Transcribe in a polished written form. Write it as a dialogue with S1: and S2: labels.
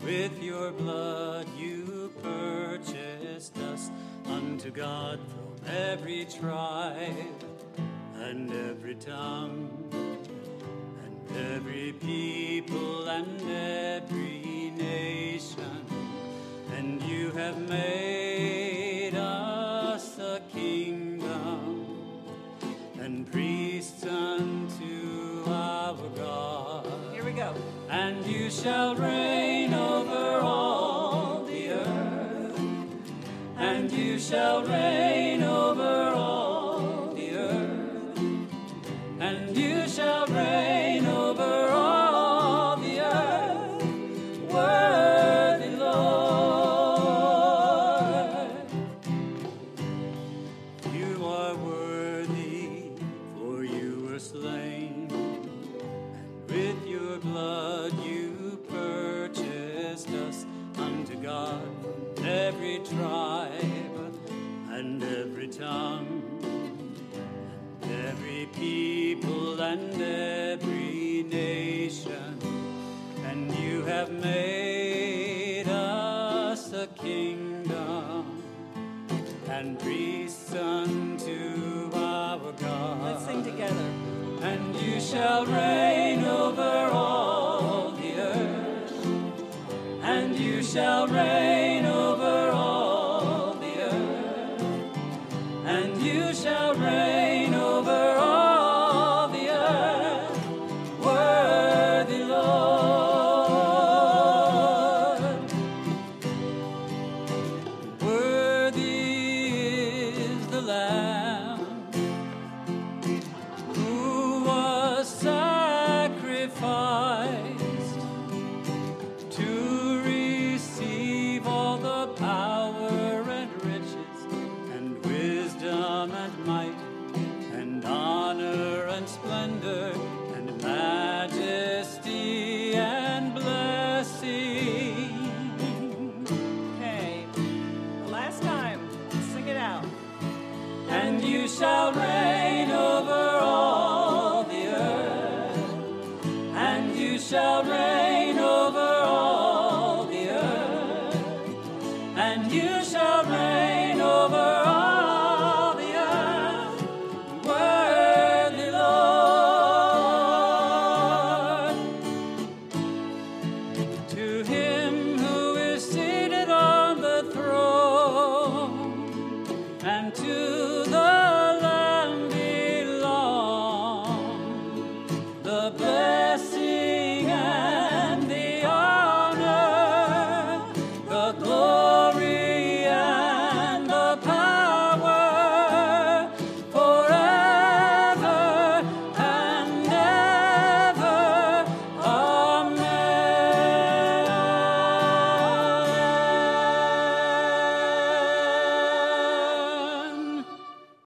S1: with your blood you purchased us unto God from every tribe and every tongue and every people and every nation. And you have made us a kingdom and priests unto our God.
S2: Here we go.
S1: And you shall reign over all the earth. And you shall reign over all the earth. And you shall reign over all the earth. Worthy Lord, you are worthy, for you were slain, and with your blood you purchased us unto God from every tribe and every tongue, and every people and every nation. And you have made us a kingdom and priests unto our God.
S2: Let's sing together.
S1: And you shall reign over all the earth. And you shall reign